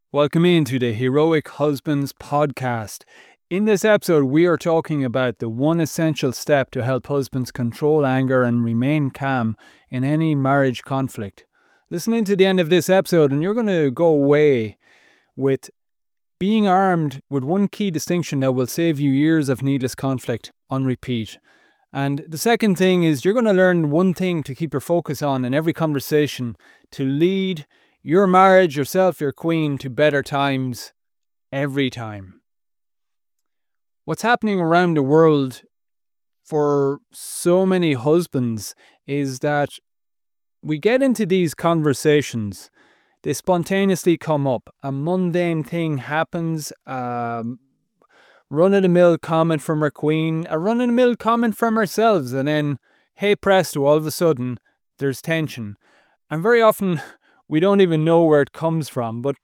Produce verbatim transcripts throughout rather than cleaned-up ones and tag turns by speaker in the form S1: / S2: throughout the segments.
S1: Welcome into the Heroic Husbands podcast. In this episode, we are talking about the one essential step to help husbands control anger and remain calm in any marriage conflict. Listen in to the end of this episode and you're going to go away with being armed with one key distinction that will save you years of needless conflict on repeat. And the second thing is you're going to learn one thing to keep your focus on in every conversation to lead your marriage, yourself, your queen, to better times every time. What's happening around the world for so many husbands is that we get into these conversations. They spontaneously come up. A mundane thing happens. Um, run-of-the-mill comment from our queen. A run-of-the-mill comment from ourselves. And then, hey presto, all of a sudden, there's tension. And very often, we don't even know where it comes from. But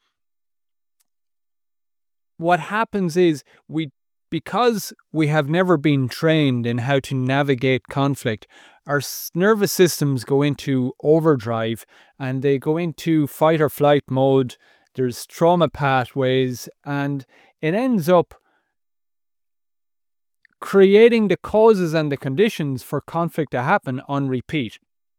S1: what happens is, we, because we have never been trained in how to navigate conflict, our nervous systems go into overdrive and they go into fight or flight mode. There's trauma pathways and it ends up creating the causes and the conditions for conflict to happen on repeat.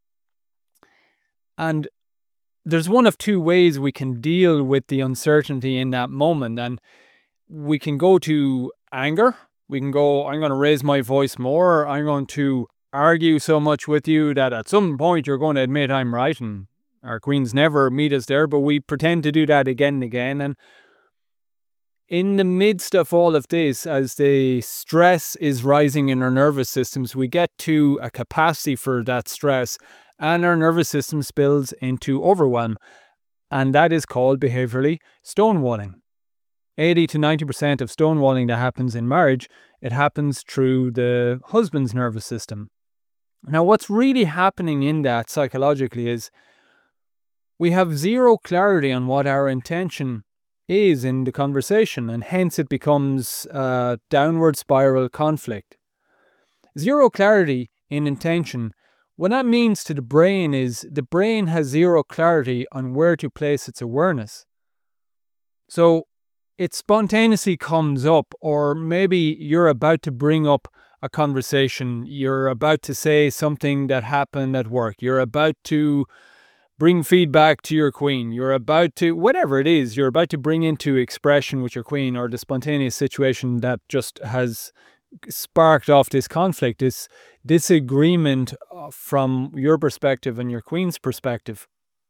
S1: And there's one of two ways we can deal with the uncertainty in that moment. And we can go to anger. We can go, I'm going to raise my voice more. I'm going to argue so much with you that at some point you're going to admit I'm right. And our queens never meet us there, but we pretend to do that again and again. And in the midst of all of this, as the stress is rising in our nervous systems, we get to a capacity for that stress and our nervous system spills into overwhelm. And that is called behaviorally stonewalling. eighty to ninety percent of stonewalling that happens in marriage, it happens through the husband's nervous system. Now, what's really happening in that psychologically is we have zero clarity on what our intention is in the conversation, and hence it becomes a downward spiral conflict. Zero clarity in intention, what that means to the brain is the brain has zero clarity on where to place its awareness. So it spontaneously comes up, or maybe you're about to bring up a conversation, you're about to say something that happened at work, you're about to bring feedback to your queen, you're about to, whatever it is, you're about to bring into expression with your queen, or the spontaneous situation that just has sparked off this conflict, this disagreement from your perspective and your queen's perspective.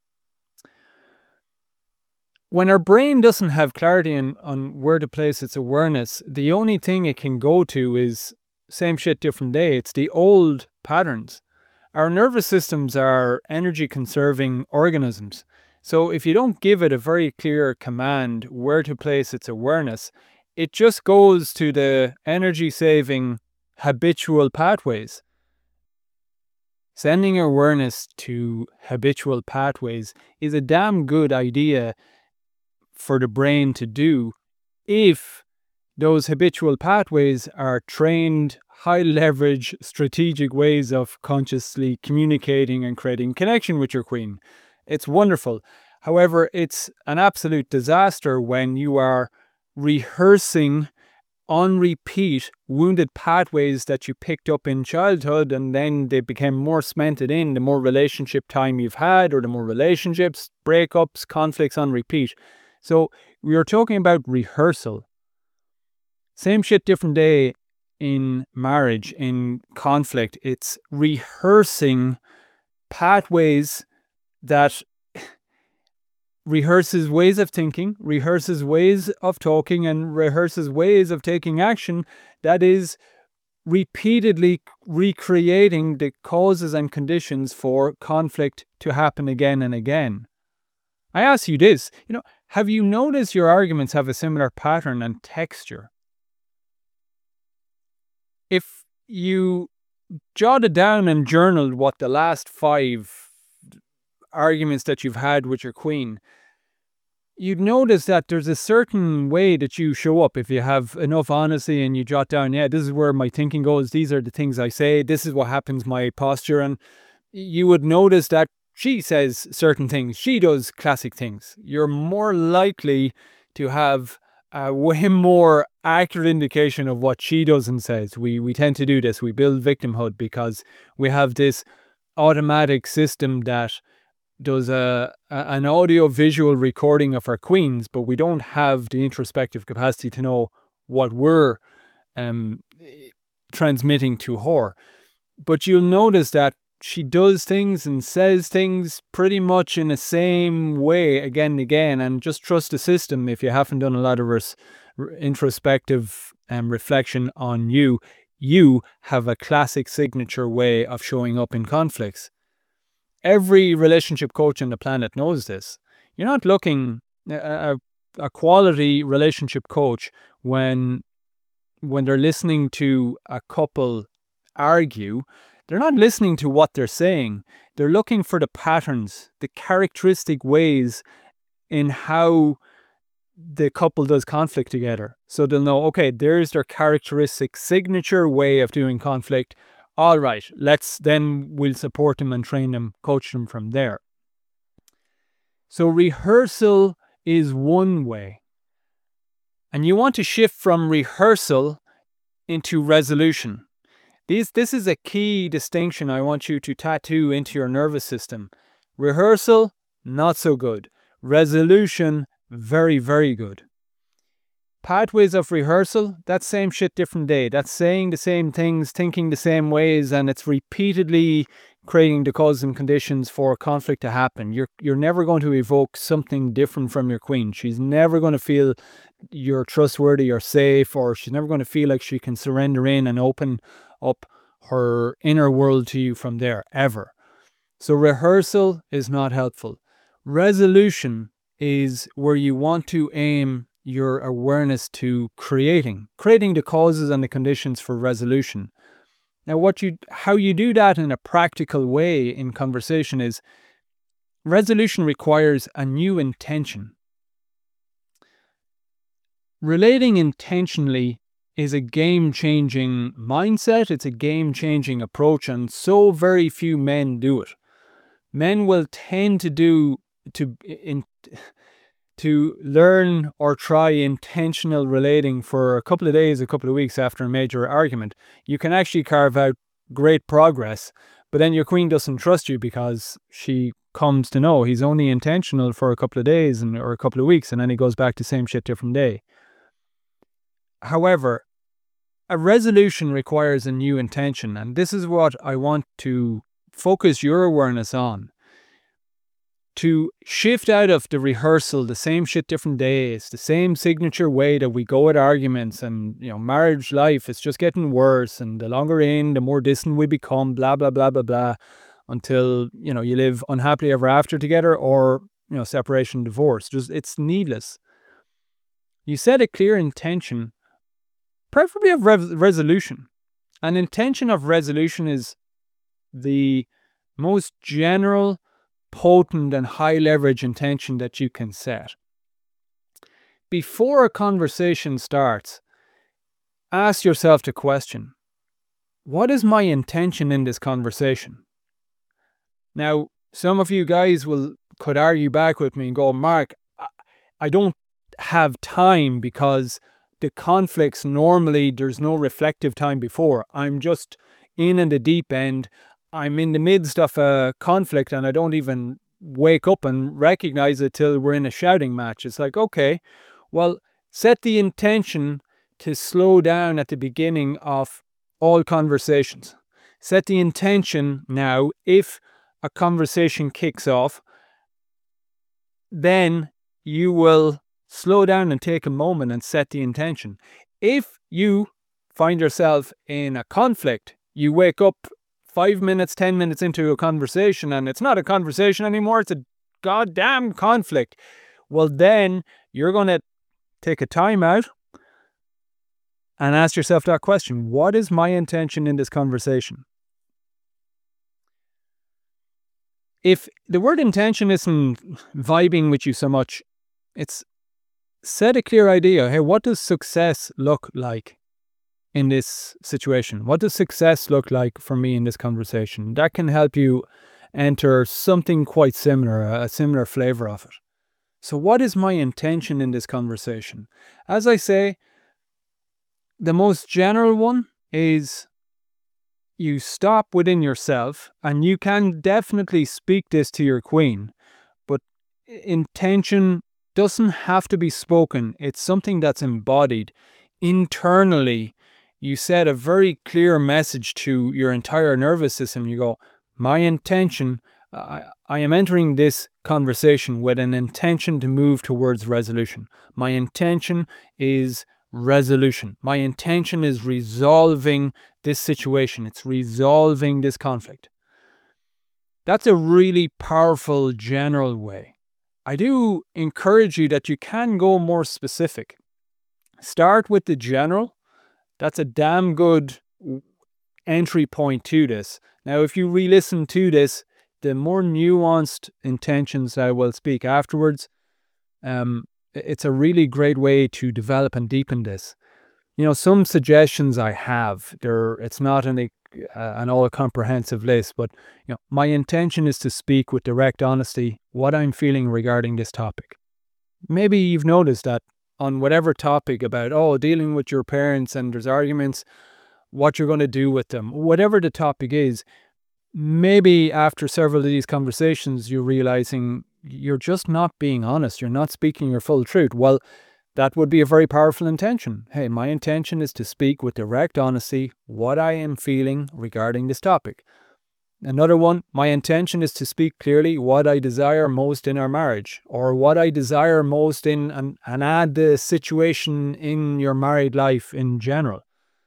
S1: When our brain doesn't have clarity on, on where to place its awareness, the only thing it can go to is same shit, different day. It's the old patterns. Our nervous systems are energy conserving organisms. So if you don't give it a very clear command where to place its awareness, it just goes to the energy saving habitual pathways. Sending awareness to habitual pathways is a damn good idea for the brain to do if those habitual pathways are trained, high leverage, strategic ways of consciously communicating and creating connection with your queen. It's wonderful. However, it's an absolute disaster when you are rehearsing on repeat wounded pathways that you picked up in childhood, and then they became more cemented in the more relationship time you've had, or the more relationships, breakups, conflicts on repeat. So we are talking about rehearsal. Same shit, different day in marriage, in conflict. It's rehearsing pathways that rehearses ways of thinking, rehearses ways of talking, and rehearses ways of taking action that is repeatedly recreating the causes and conditions for conflict to happen again and again. I ask you this, you know, have you noticed your arguments have a similar pattern and texture? If you jotted down and journaled what the last five arguments that you've had with your queen, you'd notice that there's a certain way that you show up. If you have enough honesty and you jot down, yeah, this is where my thinking goes, these are the things I say, this is what happens, my posture, and you would notice that she says certain things, she does classic things, you're more likely to have a way more accurate indication of what she does and says. We we tend to do this. We build victimhood because we have this automatic system that does a, a an audio visual recording of our queens, but we don't have the introspective capacity to know what we're um, transmitting to her. But you'll notice that she does things and says things pretty much in the same way again and again, and just trust the system. If you haven't done a lot of res- introspective um, reflection on you, you have a classic signature way of showing up in conflicts. Every relationship coach on the planet knows this. You're not looking a, a quality relationship coach when when they're listening to a couple argue. They're not listening to what they're saying. They're looking for the patterns, the characteristic ways in how the couple does conflict together. So they'll know, okay, there's their characteristic signature way of doing conflict. All right, let's then we'll support them and train them, coach them from there. So rehearsal is one way. And you want to shift from rehearsal into resolution. This, this is a key distinction I want you to tattoo into your nervous system. Rehearsal, not so good. Resolution, very, very good. Pathways of rehearsal, that's same shit, different day. That's saying the same things, thinking the same ways, and it's repeatedly creating the causes and conditions for conflict to happen. You're you're never going to evoke something different from your queen. She's never going to feel you're trustworthy or safe, or she's never going to feel like she can surrender in and open up her inner world to you from there, ever. So rehearsal is not helpful. Resolution is where you want to aim your awareness to creating, creating the causes and the conditions for resolution. Now, what you, how you do that in a practical way in conversation is resolution requires a new intention. Relating intentionally is a game-changing mindset. It's a game-changing approach, and so very few men do it. Men will tend to do to in. to learn or try intentional relating for a couple of days, a couple of weeks after a major argument. You can actually carve out great progress, but then your queen doesn't trust you because she comes to know he's only intentional for a couple of days and or a couple of weeks, and then he goes back to same shit, different day. However, a resolution requires a new intention, and this is what I want to focus your awareness on. To shift out of the rehearsal, the same shit, different days, the same signature way that we go at arguments, and, you know, marriage life is just getting worse, and the longer in, the more distant we become, blah, blah, blah, blah, blah, until, you know, you live unhappily ever after together, or, you know, separation, divorce. Just, it's needless. You set a clear intention, preferably of re- resolution. An intention of resolution is the most general, potent and high leverage intention that you can set. Before a conversation starts, ask yourself the question, what is my intention in this conversation? Now, some of you guys will could argue back with me and go, Mark, I don't have time because the conflicts, normally there's no reflective time before. I'm just in in the deep end. I'm in the midst of a conflict and I don't even wake up and recognize it till we're in a shouting match. It's like, okay, well, set the intention to slow down at the beginning of all conversations. Set the intention now, if a conversation kicks off, then you will slow down and take a moment and set the intention. If you find yourself in a conflict, you wake up five minutes, ten minutes into a conversation and it's not a conversation anymore, it's a goddamn conflict. Well, then you're going to take a time out and ask yourself that question. What is my intention in this conversation? If the word intention isn't vibing with you so much, it's set a clear idea. Hey, what does success look like in this situation? What does success look like for me in this conversation? That can help you enter something quite similar, a similar flavor of it. So what is my intention in this conversation? As I say, the most general one is you stop within yourself, and you can definitely speak this to your queen, but intention doesn't have to be spoken. It's something that's embodied internally. You set a very clear message to your entire nervous system. You go, my intention, I, I am entering this conversation with an intention to move towards resolution. My intention is resolution. My intention is resolving this situation. It's resolving this conflict. That's a really powerful general way. I do encourage you that you can go more specific. Start with the general. That's a damn good entry point to this. Now, if you re-listen to this, the more nuanced intentions I will speak afterwards, um, it's a really great way to develop and deepen this. You know, some suggestions I have, there, it's not an, uh, an all-comprehensive list, but you know, my intention is to speak with direct honesty what I'm feeling regarding this topic. Maybe you've noticed that on whatever topic about, oh, dealing with your parents and there's arguments, what you're going to do with them, whatever the topic is, maybe after several of these conversations, you're realizing you're just not being honest. You're not speaking your full truth. Well, that would be a very powerful intention. Hey, my intention is to speak with direct honesty what I am feeling regarding this topic. Another one, my intention is to speak clearly what I desire most in our marriage, or what I desire most in, and, and add the situation in your married life in general.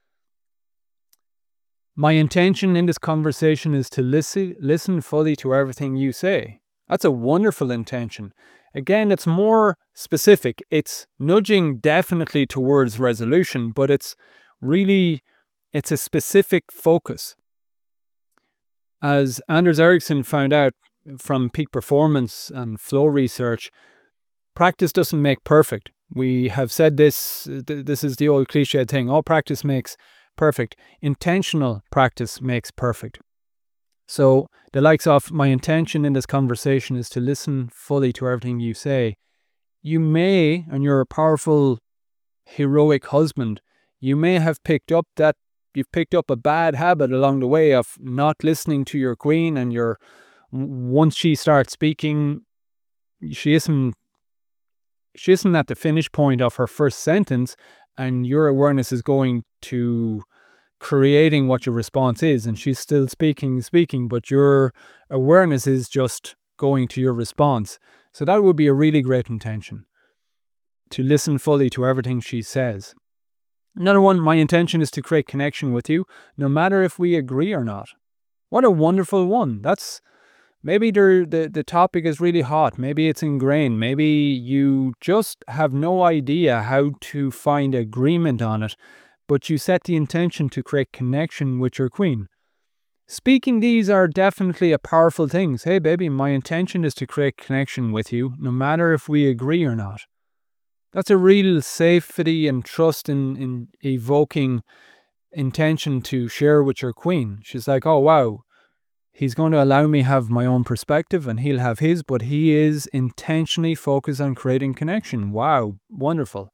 S1: My intention in this conversation is to listen, listen fully to everything you say. That's a wonderful intention. Again, it's more specific. It's nudging definitely towards resolution, but it's really, it's a specific focus. As Anders Ericsson found out from peak performance and flow research, practice doesn't make perfect. We have said this, this is the old cliched thing, all practice makes perfect. Intentional practice makes perfect. So the likes of my intention in this conversation is to listen fully to everything you say. You may, and you're a powerful, heroic husband, you may have picked up that you've picked up a bad habit along the way of not listening to your queen, and you're, once she starts speaking, she isn't, she isn't at the finish point of her first sentence, and your awareness is going to creating what your response is, and she's still speaking, speaking, but your awareness is just going to your response. So that would be a really great intention, to listen fully to everything she says. Another one, my intention is to create connection with you, no matter if we agree or not. What a wonderful one. That's, maybe the, the, the topic is really hot. Maybe it's ingrained. Maybe you just have no idea how to find agreement on it, but you set the intention to create connection with your queen. Speaking these are definitely a powerful thing. Hey baby, my intention is to create connection with you, no matter if we agree or not. That's a real safety and trust in, in evoking intention to share with your queen. She's like, oh wow, he's going to allow me have my own perspective and he'll have his, but he is intentionally focused on creating connection. Wow, wonderful.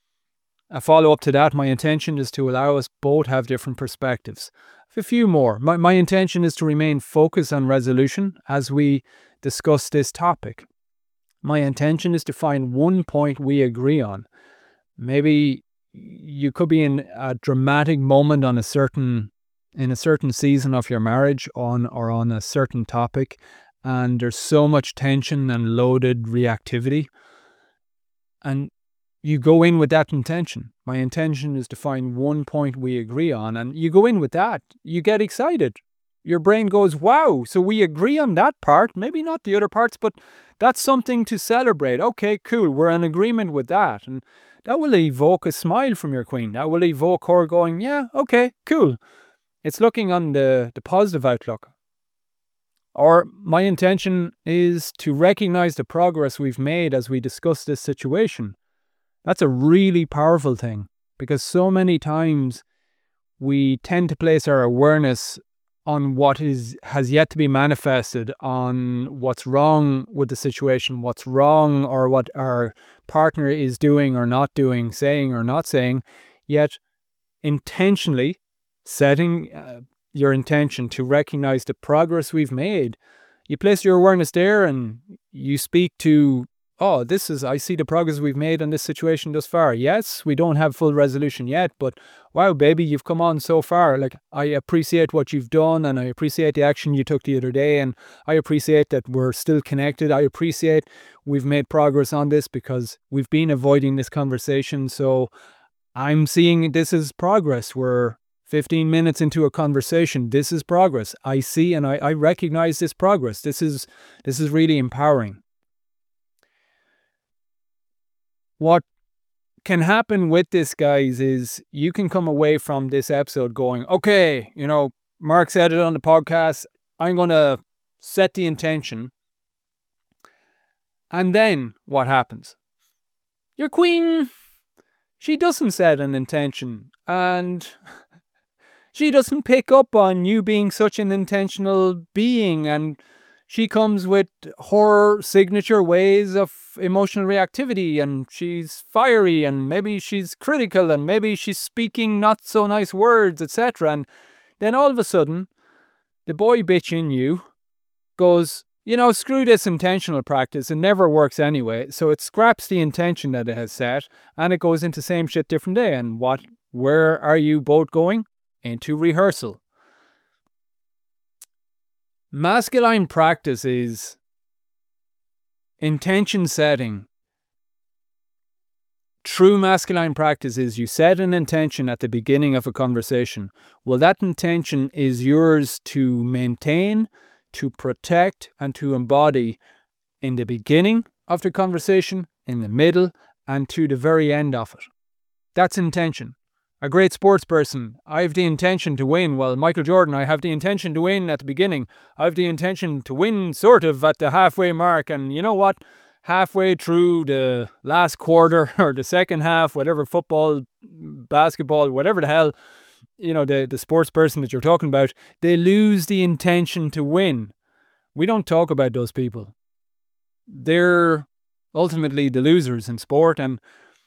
S1: A follow-up to that, my intention is to allow us both have different perspectives. A few more. My, my intention is to remain focused on resolution as we discuss this topic. My intention is to find one point we agree on. Maybe you could be in a dramatic moment on a certain, in a certain season of your marriage on or on a certain topic, and there's so much tension and loaded reactivity. And you go in with that intention. My intention is to find one point we agree on, and you go in with that. You get excited. Your brain goes, wow, so we agree on that part, maybe not the other parts, but that's something to celebrate. Okay, cool, we're in agreement with that. And that will evoke a smile from your queen. That will evoke her going, yeah, okay, cool. It's looking on the, the positive outlook. Or my intention is to recognize the progress we've made as we discuss this situation. That's a really powerful thing, because so many times we tend to place our awareness on what is has yet to be manifested, on what's wrong with the situation, what's wrong or what our partner is doing or not doing, saying or not saying, yet intentionally setting uh, your intention to recognize the progress we've made. You place your awareness there and you speak to, oh, this is, I see the progress we've made in this situation thus far. Yes, we don't have full resolution yet, but wow, baby, you've come on so far. Like, I appreciate what you've done, and I appreciate the action you took the other day, and I appreciate that we're still connected. I appreciate we've made progress on this because we've been avoiding this conversation. So I'm seeing this is progress. We're fifteen minutes into a conversation. This is progress. I see and I, I recognize this progress. This is this is really empowering. What can happen with this, guys, is you can come away from this episode going, okay, you know, Mark said it on the podcast. I'm going to set the intention. And then what happens? Your queen, she doesn't set an intention, and she doesn't pick up on you being such an intentional being, and she comes with her signature ways of emotional reactivity, and she's fiery, and maybe she's critical, and maybe she's speaking not so nice words, et cetera. And then all of a sudden, the boy bitch in you goes, you know, screw this intentional practice. It never works anyway. So it scraps the intention that it has set, and it goes into same shit, different day. And what? Where are you both going? Into rehearsal. Masculine practice is intention setting. True masculine practice is you set an intention at the beginning of a conversation. Well, that intention is yours to maintain, to protect, and to embody in the beginning of the conversation, in the middle, and to the very end of it. That's intention. A great sports person, I have the intention to win. Well, Michael Jordan, I have the intention to win at the beginning. I have the intention to win sort of at the halfway mark. And you know what? Halfway through the last quarter or the second half, whatever, football, basketball, whatever the hell, you know, the, the sports person that you're talking about, they lose the intention to win. We don't talk about those people. They're ultimately the losers in sport, and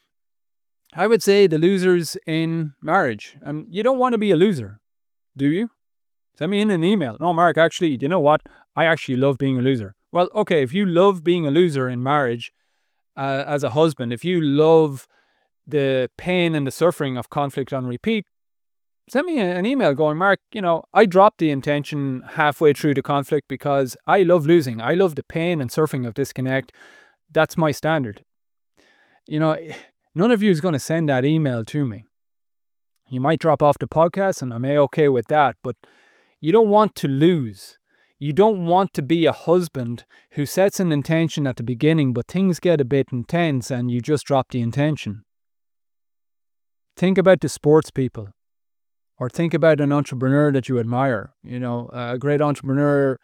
S1: I would say the losers in marriage. And you don't want to be a loser, do you? Send me in an email. No, Mark, actually, you know what? I actually love being a loser. Well, okay, if you love being a loser in marriage uh, as a husband, if you love the pain and the suffering of conflict on repeat, send me an email going, Mark, you know, I dropped the intention halfway through the conflict because I love losing. I love the pain and suffering of disconnect. That's my standard. You know, none of you is going to send that email to me. You might drop off the podcast and I'm okay with that, but you don't want to lose. You don't want to be a husband who sets an intention at the beginning, but things get a bit intense and you just drop the intention. Think about the sports people, or think about an entrepreneur that you admire. You know, a great entrepreneur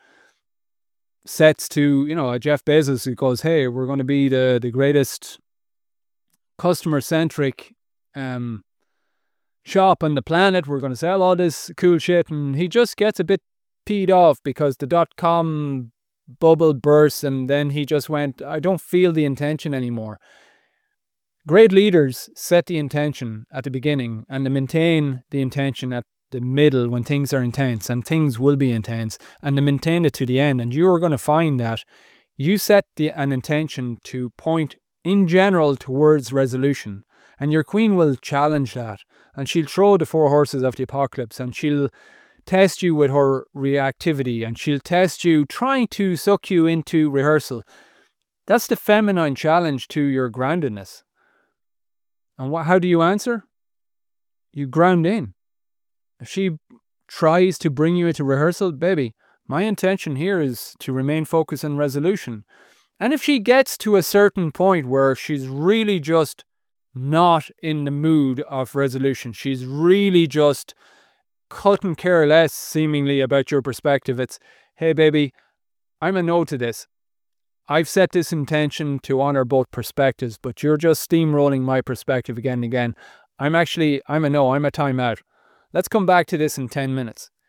S1: sets to, you know, a Jeff Bezos who goes, hey, we're going to be the, the greatest customer-centric um, shop on the planet. We're going to sell all this cool shit. And he just gets a bit peed off because the dot-com bubble burst, and then he just went, I don't feel the intention anymore. Great leaders set the intention at the beginning and they maintain the intention at the middle when things are intense, and things will be intense, and they maintain it to the end. And you're going to find that you set the, an intention to point in general towards resolution, and your queen will challenge that, and she'll throw the four horses of the apocalypse, and she'll test you with her reactivity, and she'll test you trying to suck you into rehearsal. That's the feminine challenge to your groundedness. And what, how do you answer? You ground in. If she tries to bring you into rehearsal, baby, my intention here is to remain focused on resolution. And if she gets to a certain point where she's really just not in the mood of resolution, she's really just couldn't care less seemingly about your perspective, it's, hey baby, I'm a no to this. I've set this intention to honor both perspectives, but you're just steamrolling my perspective again and again. I'm actually, I'm a no, I'm a timeout. Let's come back to this in ten minutes.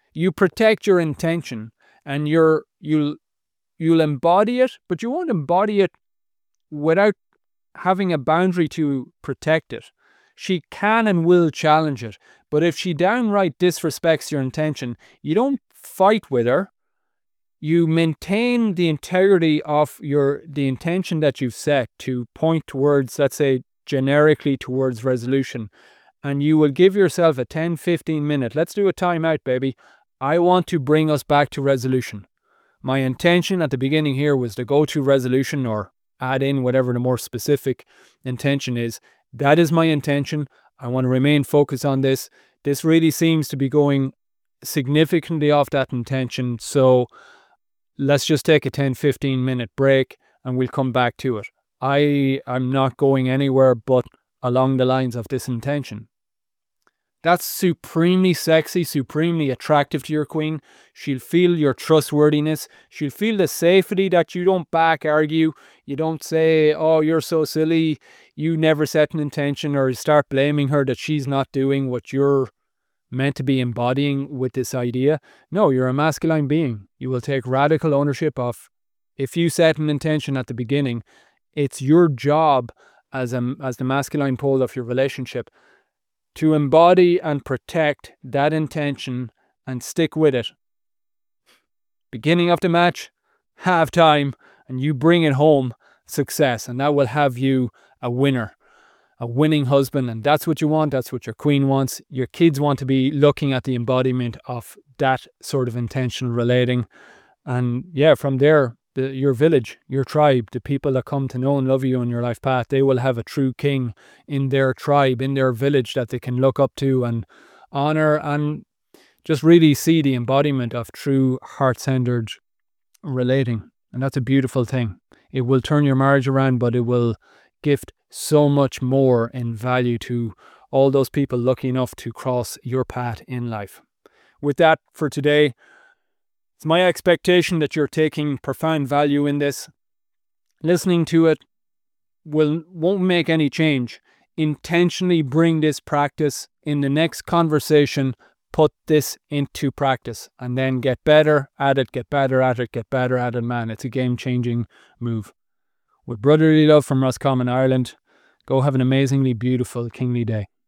S1: You protect your intention, and you're you'll you'll embody it, but you won't embody it without having a boundary to protect it. She can and will challenge it, but if she downright disrespects your intention, you don't fight with her. You maintain the integrity of your the intention that you've set to point towards, let's say, generically towards resolution. And you will give yourself a ten, fifteen minute, let's do a timeout, baby. I want to bring us back to resolution. My intention at the beginning here was to go to resolution, or add in whatever the more specific intention is. That is my intention. I want to remain focused on this. This really seems to be going significantly off that intention. So let's just take a ten, fifteen minute break and we'll come back to it. I am not going anywhere but along the lines of this intention. That's supremely sexy, supremely attractive to your queen. She'll feel your trustworthiness. She'll feel the safety that you don't back argue. You don't say, oh, you're so silly, you never set an intention, or start blaming her that she's not doing what you're meant to be embodying with this idea. No, you're a masculine being. You will take radical ownership of, if you set an intention at the beginning, it's your job as a, as the masculine pole of your relationship to embody and protect that intention and stick with it. Beginning of the match, half time, and you bring it home, success, and that will have you a winner, a winning husband. And that's what you want. That's what your queen wants. Your kids want to be looking at the embodiment of that sort of intentional relating. And yeah, from there, the, your village, your tribe, the people that come to know and love you on your life path, they will have a true king in their tribe, in their village, that they can look up to and honor, and just really see the embodiment of true heart-centered relating. And that's a beautiful thing. It will turn your marriage around, but it will gift so much more in value to all those people lucky enough to cross your path in life. With that, for today, it's my expectation that you're taking profound value in this. Listening to it will, won't make any change. Intentionally bring this practice in the next conversation. Put this into practice and then get better at it, get better at it, get better at it, man. It's a game-changing move. With brotherly love from Roscommon, Ireland, go have an amazingly beautiful, kingly day.